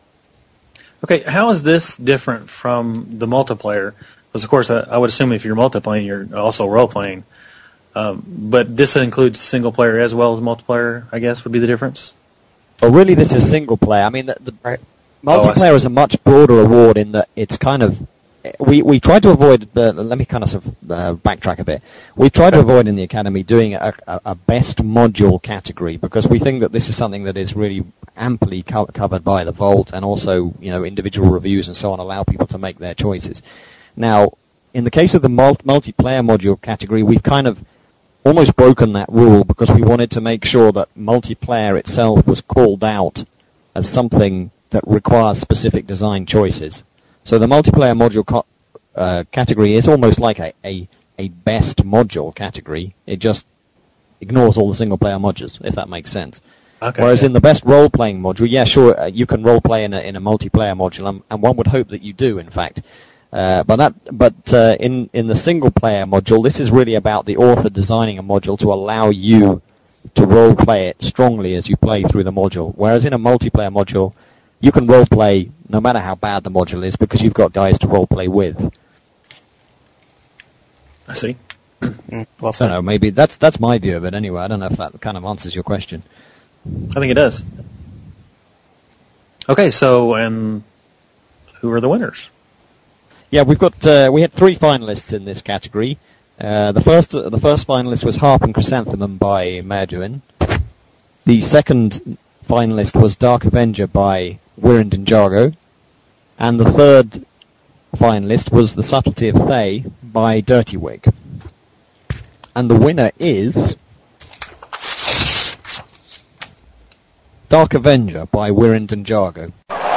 Okay, how is this different from the multiplayer? Because, of course, I would assume if you're multiplaying, you're also role-playing. But this includes single player as well as multiplayer, I guess, would be the difference? Well, really, this is single player. I mean, multiplayer is a much broader award in that it's kind of... We tried to avoid... let me kind of backtrack a bit. We tried to avoid in the Academy doing a best module category because we think that this is something that is really amply covered by the Vault, and also, individual reviews and so on allow people to make their choices. Now, in the case of the multiplayer module category, we've kind of almost broken that rule because we wanted to make sure that multiplayer itself was called out as something that requires specific design choices. So the multiplayer module category is almost like a best module category. It just ignores all the single-player modules, if that makes sense. Okay, whereas in the best role-playing module, yeah, sure, you can role-play in a multiplayer module, and one would hope that you do, in fact. But in the single-player module, this is really about the author designing a module to allow you to role-play it strongly as you play through the module. Whereas in a multiplayer module, you can role-play no matter how bad the module is because you've got guys to role-play with. I see. Well, I don't know, maybe that's my view of it anyway. I don't know if that kind of answers your question. I think it does. Okay, so, and who are the winners? Yeah, we had 3 finalists in this category. The first finalist was Harp and Chrysanthemum by Maduin. The second finalist was Dark Avenger by Wirrend and Jargo. And the third finalist was The Subtlety of Thay by Dirty Wig. And the winner is Dark Avenger by Wirrend and Jargo.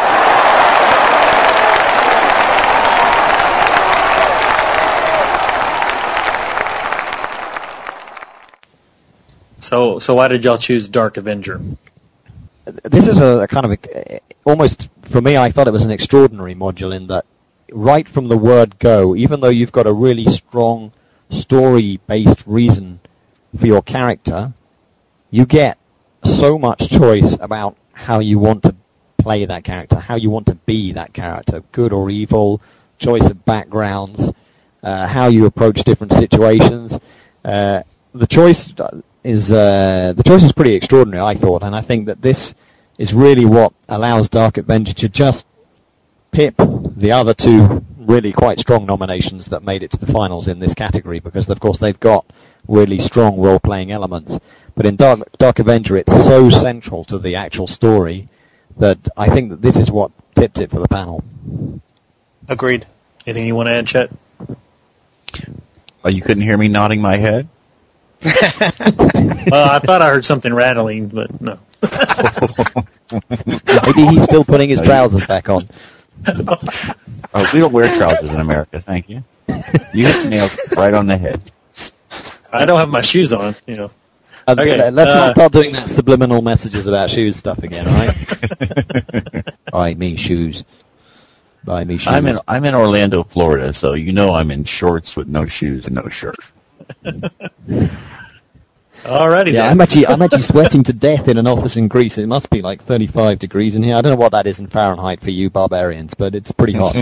So why did y'all choose Dark Avenger? This is a kind of almost, for me, I thought it was an extraordinary module in that right from the word go, even though you've got a really strong story-based reason for your character, you get so much choice about how you want to play that character, how you want to be that character, good or evil, choice of backgrounds, how you approach different situations. The choice is pretty extraordinary, I thought, and I think that this is really what allows Dark Avenger to just pip the other two really quite strong nominations that made it to the finals in this category, because of course they've got really strong role-playing elements. But in Dark Avenger, it's so central to the actual story that I think that this is what tipped it for the panel. Agreed. Anything you want to add, Chet? Oh, you couldn't hear me nodding my head? Well, I thought I heard something rattling, but no. Maybe he's still putting his trousers back on. Oh, we don't wear trousers in America, thank you. You hit the nail right on the head. I don't have my shoes on, you know. Okay, let's not start doing that subliminal messages about shoes stuff again, all right? Buy me shoes. Buy me shoes. I'm in Orlando, Florida, so you know I'm in shorts with no shoes and no shirt. Alrighty, yeah, then. I'm actually sweating to death in an office in Greece. It must be like 35 degrees in here. I don't know what that is in Fahrenheit for you barbarians, but it's pretty hot.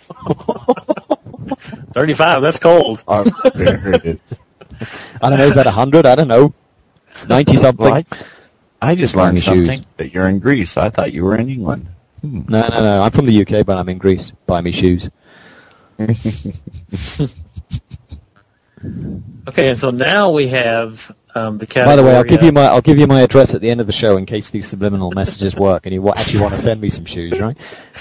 35, that's cold. I don't know, is that 100? I don't know. 90-something. Well, I just learned something that you're in Greece. I thought you were in England. No. I'm from the UK, but I'm in Greece. Buy me shoes. Okay, and so now we have the category. By the way, I'll give you my address at the end of the show in case these subliminal messages work, and you actually want to send me some shoes, right?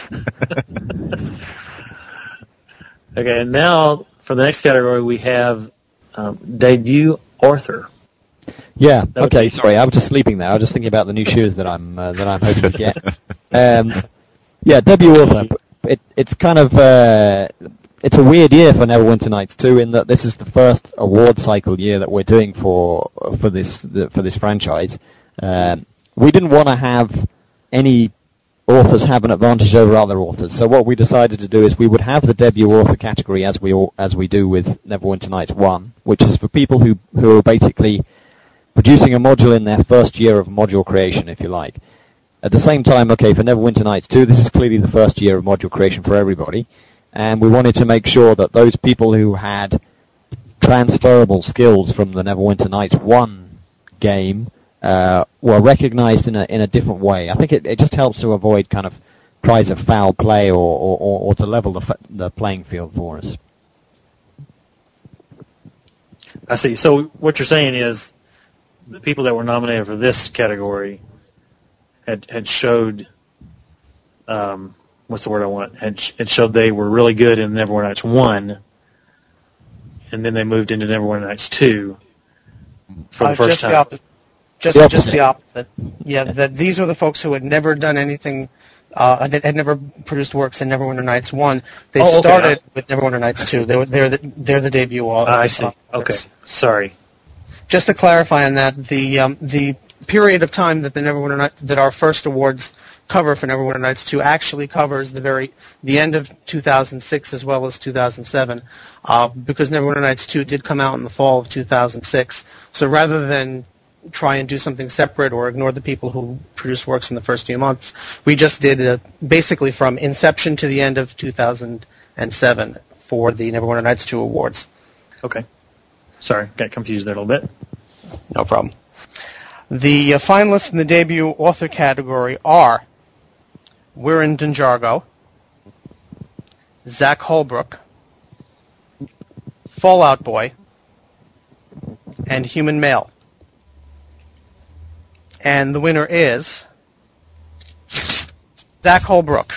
Okay, and now for the next category we have debut author. Yeah. Okay. Sorry, I was just sleeping there. I was just thinking about the new shoes that I'm hoping to get. Yeah, debut author. It's kind of it's a weird year for Neverwinter Nights 2 in that this is the first award cycle year that we're doing for this franchise. We didn't want to have any authors have an advantage over other authors, so what we decided to do is we would have the debut author category as we do with Neverwinter Nights 1, which is for people who are basically producing a module in their first year of module creation, if you like. At the same time, okay, for Neverwinter Nights 2, this is clearly the first year of module creation for everybody. And we wanted to make sure that those people who had transferable skills from the Neverwinter Nights 1 game were recognized in a different way. I think it just helps to avoid kind of cries of foul play or to level the playing field for us. I see. So what you're saying is the people that were nominated for this category had showed what's the word I want? It showed they were really good in Neverwinter Nights 1, and then they moved into Neverwinter Nights 2 for the first time. Just the opposite. Yeah, that these were the folks who had never done anything, had never produced works in Neverwinter Nights 1. They started with Neverwinter Nights 2. They're the debut authors. I see. Okay, sorry. Just to clarify on that, the period of time that that our first awards cover for Neverwinter Nights 2 actually covers the end of 2006 as well as 2007, because Neverwinter Nights 2 did come out in the fall of 2006. So rather than try and do something separate or ignore the people who produced works in the first few months, we just did basically from inception to the end of 2007 for the Neverwinter Nights 2 awards. Okay. Sorry, got confused there a little bit. No problem. The finalists in the debut author category are Wirrend and Jargo, Zach Holbrook, Fallout Boy, and human male. And the winner is Zach Holbrook.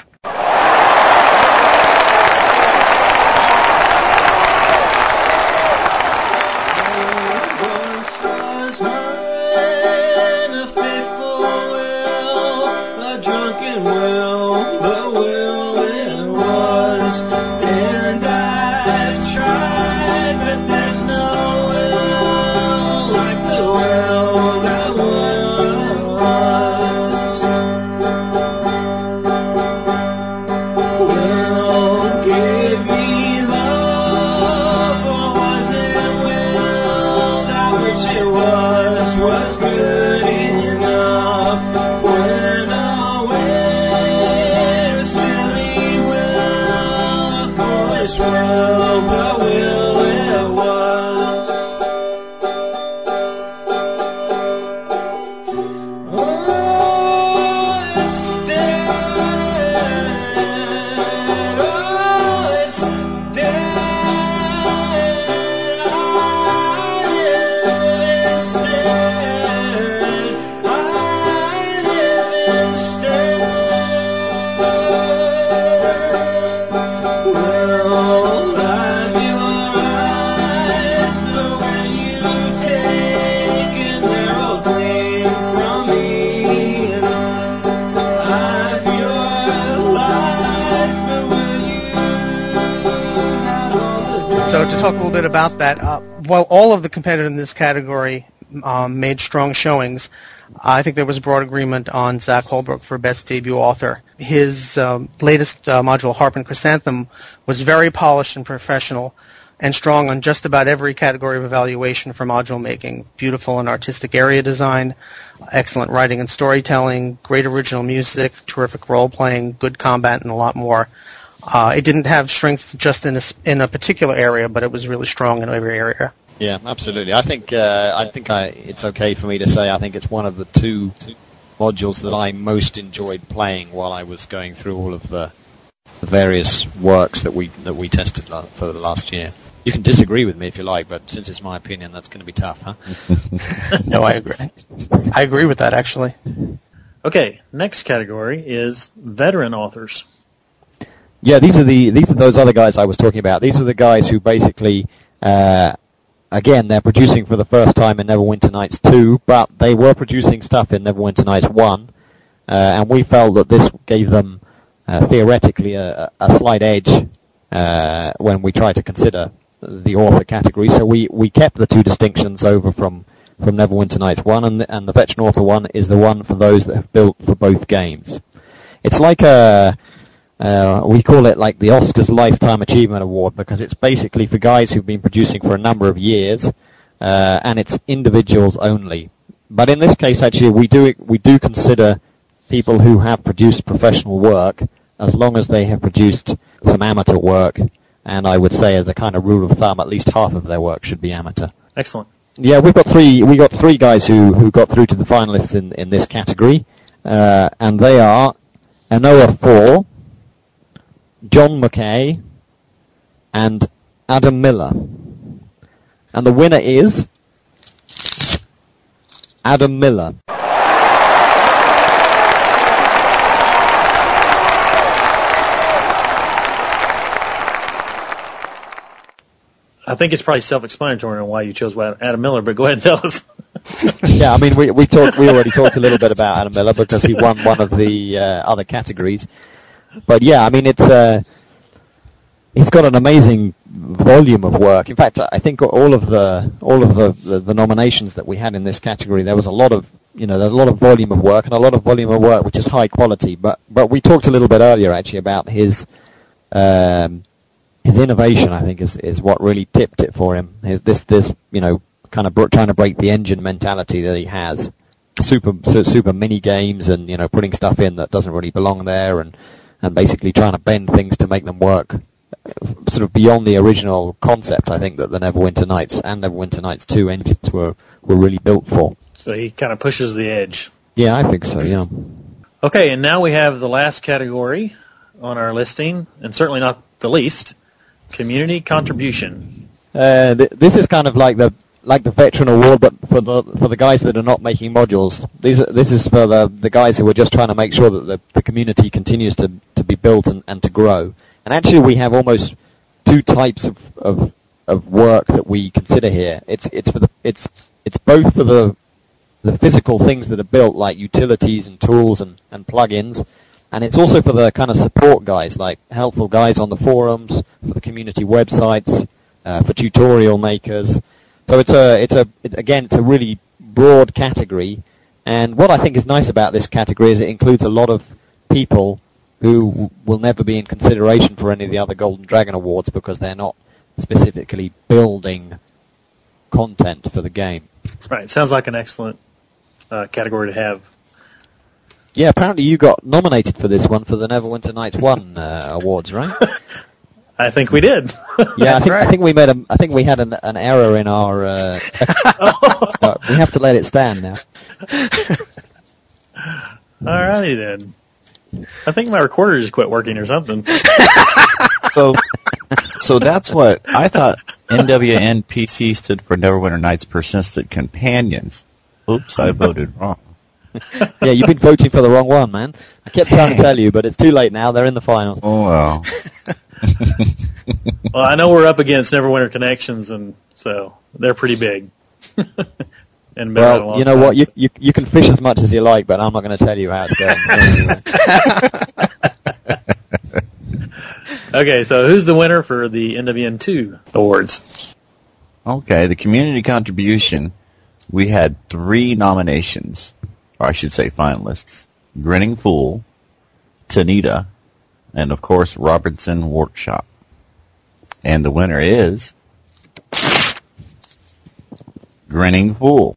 About that, while all of the competitors in this category made strong showings, I think there was broad agreement on Zach Holbrook for Best Debut Author. His latest module, Harp and Chrysanthemum, was very polished and professional and strong on just about every category of evaluation for module making. Beautiful and artistic area design, excellent writing and storytelling, great original music, terrific role-playing, good combat, and a lot more. It didn't have strength just in a particular area, but it was really strong in every area. Yeah, absolutely. I think it's okay for me to say I think it's one of the two modules that I most enjoyed playing while I was going through all of the various works that we tested for the last year. You can disagree with me if you like, but since it's my opinion, that's going to be tough, huh? No, I agree. I agree with that, actually. Okay, next category is veteran authors. Yeah, these are those other guys I was talking about. These are the guys who basically, again, they're producing for the first time in Neverwinter Nights 2, but they were producing stuff in Neverwinter Nights 1, and we felt that this gave them theoretically a slight edge when we tried to consider the author category. So we kept the two distinctions over from Neverwinter Nights 1, and the veteran author one is the one for those that have built for both games. It's like we call it like the Oscars Lifetime Achievement Award because it's basically for guys who've been producing for a number of years, and it's individuals only. But in this case, actually, we do consider people who have produced professional work as long as they have produced some amateur work, and I would say as a kind of rule of thumb, at least half of their work should be amateur. Excellent. Yeah, we got three guys who got through to the finalists in this category, and they are Anoa 4, John McKay, and Adam Miller. And the winner is Adam Miller. I think it's probably self-explanatory on why you chose Adam Miller, but go ahead and tell us. Yeah, I mean, we already talked a little bit about Adam Miller because he won one of the other categories. But yeah, I mean, he's got an amazing volume of work. In fact, I think all of the nominations that we had in this category, there was a lot of volume of work and a lot of volume of work which is high quality. But we talked a little bit earlier actually about his innovation. I think is what really tipped it for him. This kind of trying to break the engine mentality that he has. Super mini games and putting stuff in that doesn't really belong there and basically trying to bend things to make them work sort of beyond the original concept, I think, that the Neverwinter Nights and Neverwinter Nights 2 engines were really built for. So he kind of pushes the edge. Yeah, I think so, yeah. Okay, and now we have the last category on our listing, and certainly not the least, community contribution. This is kind of like like the veteran award, but for the guys that are not making modules. This is for the guys who are just trying to make sure that the community continues to be built and to grow. And actually, we have almost two types of work that we consider here. It's both for the physical things that are built, like utilities and tools and plugins, and it's also for the kind of support guys, like helpful guys on the forums, for the community websites, for tutorial makers. So it's a really broad category, and what I think is nice about this category is it includes a lot of people who will never be in consideration for any of the other Golden Dragon Awards because they're not specifically building content for the game. Right. Sounds like an excellent category to have. Yeah, apparently you got nominated for this one for the Neverwinter Nights 1 awards, right? I think we did. Yeah, I think we made I think we had an error in our. We have to let it stand now. Alrighty then. I think my recorder just quit working or something. So that's what I thought. NWNPC stood for Neverwinter Nights Persistent Companions. Oops, I voted wrong. Yeah, you've been voting for the wrong one, man. I kept trying to tell you, but it's too late now. They're in the finals. Oh, well. Well, I know we're up against Neverwinter Connections, and so they're pretty big. And well, you know what? You can fish as much as you like, but I'm not going to tell you how it's going. Okay, so who's the winner for the NWN2 awards? Okay, the community contribution, we had 3 nominations, or I should say finalists. Grinning Fool, Tanita, and of course Robertson Workshop. And the winner is Grinning Fool.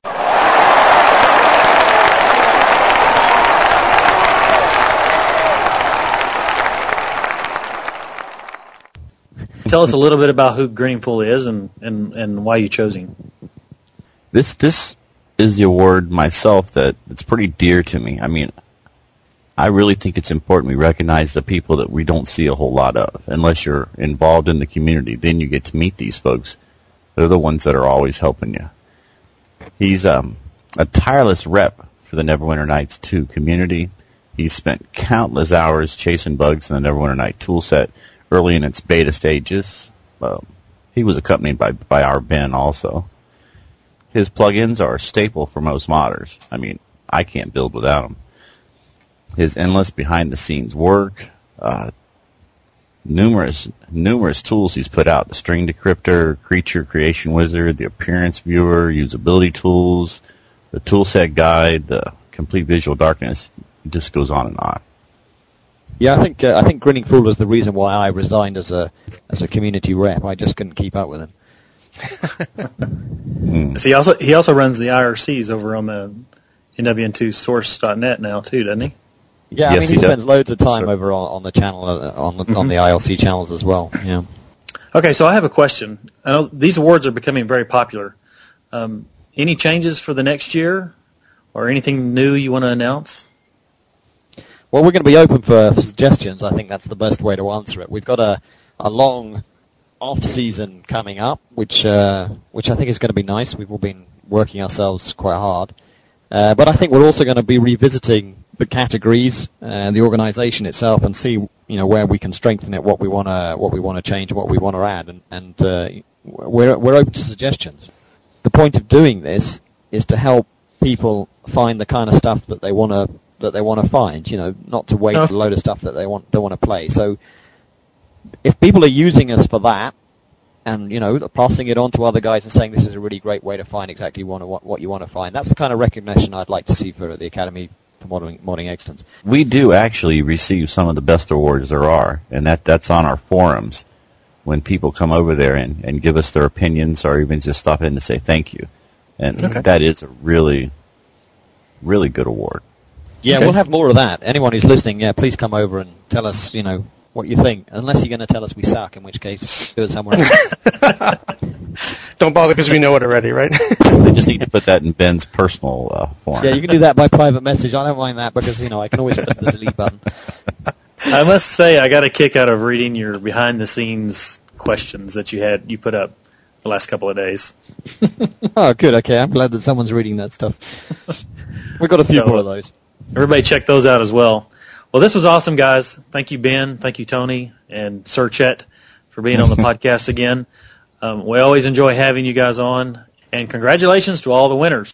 Tell us a little bit about who Grinning Fool is and why you chose him. This is the award myself that it's pretty dear to me. I mean, I really think it's important we recognize the people that we don't see a whole lot of. Unless you're involved in the community, then you get to meet these folks. They're the ones that are always helping you. He's a tireless rep for the Neverwinter Nights 2 community. He's spent countless hours chasing bugs in the Neverwinter Night toolset early in its beta stages. He was accompanied by our Ben also. His plugins are a staple for most modders. I mean, I can't build without them. His endless behind-the-scenes work, numerous tools he's put out: the String Decryptor, Creature Creation Wizard, the Appearance Viewer, Usability Tools, the Toolset Guide, the Complete Visual Darkness. It just goes on and on. Yeah, I think Grinning Fool was the reason why I resigned as a community rep. I just couldn't keep up with him. So he also runs the IRCs over on the NWN2source.net now too, doesn't he? Yeah, yes, I mean he spends loads of time over on the channel on the ILC channels as well. Yeah. Okay, so I have a question. I know these awards are becoming very popular. Any changes for the next year, or anything new you want to announce? Well, we're going to be open for suggestions. I think that's the best way to answer it. We've got a long off-season coming up, which I think is going to be nice. We've all been working ourselves quite hard. But I think we're also going to be revisiting the categories and the organization itself and see, where we can strengthen it, what we want to change, what we want to add, and we're open to suggestions. The point of doing this is to help people find the kind of stuff that they want to find, not to wait for a load of stuff that they want to play. So if people are using us for that, and passing it on to other guys and saying this is a really great way to find exactly what you want to find, that's the kind of recognition I'd like to see for the Academy for Modding Excellence. We do actually receive some of the best awards there are, and that's on our forums when people come over there and give us their opinions or even just stop in to say thank you. And that is a really, really good award. Yeah, we'll have more of that. Anyone who's listening, please come over and tell us, what you think. Unless you're going to tell us we suck, in which case, do it somewhere else. Don't bother because we know it already, right? They just need to put that in Ben's personal form. Yeah, you can do that by private message. I don't mind that because, I can always press the delete button. I must say, I got a kick out of reading your behind-the-scenes questions that you put up. the last couple of days. Oh, good. Okay, I'm glad that someone's reading that stuff. We've got a few more of those. Everybody check those out as well. Well, this was awesome, guys. Thank you, Ben. Thank you, Tony, and Sir Chet for being on the podcast again. We always enjoy having you guys on, and congratulations to all the winners.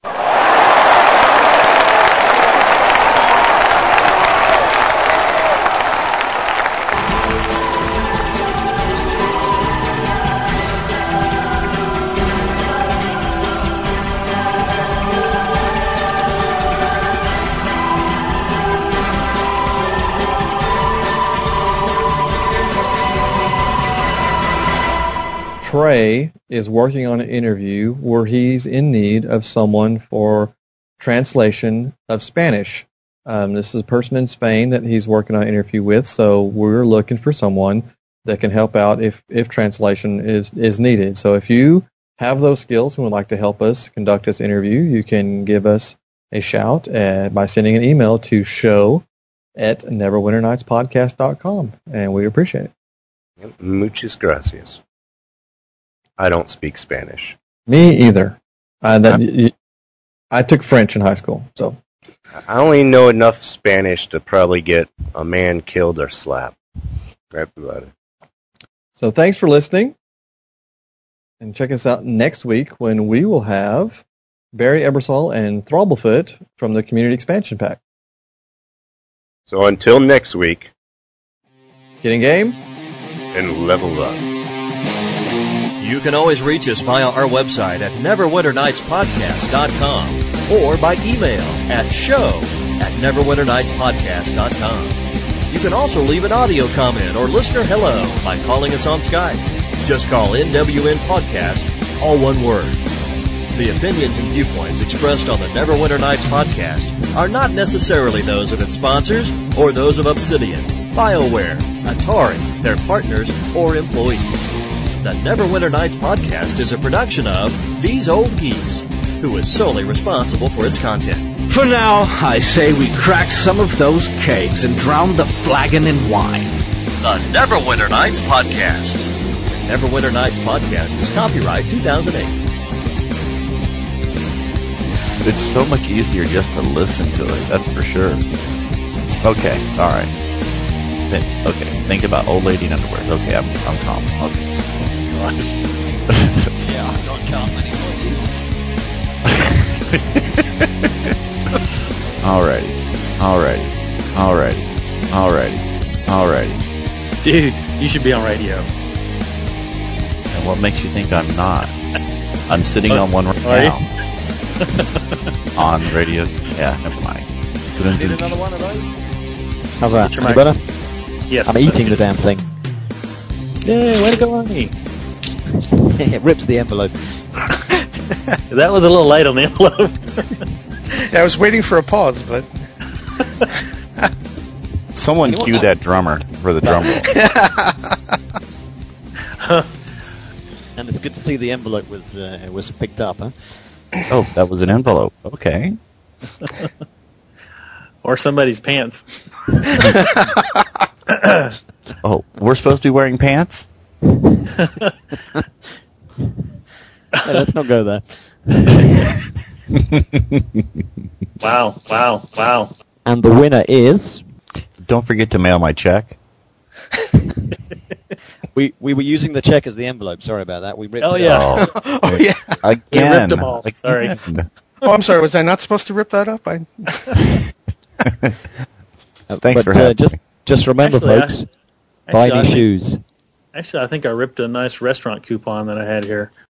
Trey is working on an interview where he's in need of someone for translation of Spanish. This is a person in Spain that he's working on an interview with, so we're looking for someone that can help out if translation is needed. So if you have those skills and would like to help us conduct this interview, you can give us a shout by sending an email to show@neverwinternightspodcast.com, and we appreciate it. Muchas gracias. I don't speak Spanish. Me either. I took French in high school, so I only know enough Spanish to probably get a man killed or slapped. Right about it. So thanks for listening, and check us out next week when we will have Barry Ebersol and Throbblefoot from the Community Expansion Pack. So until next week, get in game and level up. You can always reach us via our website at neverwinternightspodcast.com or by email at show@neverwinternightspodcast.com. You can also leave an audio comment or listener hello by calling us on Skype. Just call NWN Podcast, all one word. The opinions and viewpoints expressed on the Neverwinter Nights podcast are not necessarily those of its sponsors or those of Obsidian, BioWare, Atari, their partners, or employees. The Neverwinter Nights podcast is a production of These Old Geeks, who is solely responsible for its content. For now, I say we crack some of those kegs and drown the flagon in wine. The Neverwinter Nights podcast. The Neverwinter Nights podcast is copyright 2008. It's so much easier just to listen to it, that's for sure. Okay, alright. Think about old lady in underwear. Okay, I'm calm. Okay. Yeah, I'm not calm anymore, too. Alrighty. Dude, you should be on radio. And what makes you think I'm not? I'm sitting on one right now. On radio. Yeah, never mind. Need another one of those? How's that? Any better? Yes. I'm eating the damn thing. Yay, way to go, Arnie. It rips the envelope. That was a little late on the envelope. Yeah, I was waiting for a pause, but... Someone cue that drummer for the drum roll. And it's good to see the envelope was picked up, huh? Oh, that was an envelope. Okay. Or somebody's pants. Oh, we're supposed to be wearing pants? Hey, let's not go there. Wow. And the winner is... Don't forget to mail my check. We were using the check as the envelope. Sorry about that. We ripped it yeah. Oh, yeah. Again. We ripped them all. Sorry. Oh, I'm sorry. Was I not supposed to rip that up? Thanks for having me. Just remember, folks, buy any shoes. Actually, I think I ripped a nice restaurant coupon that I had here.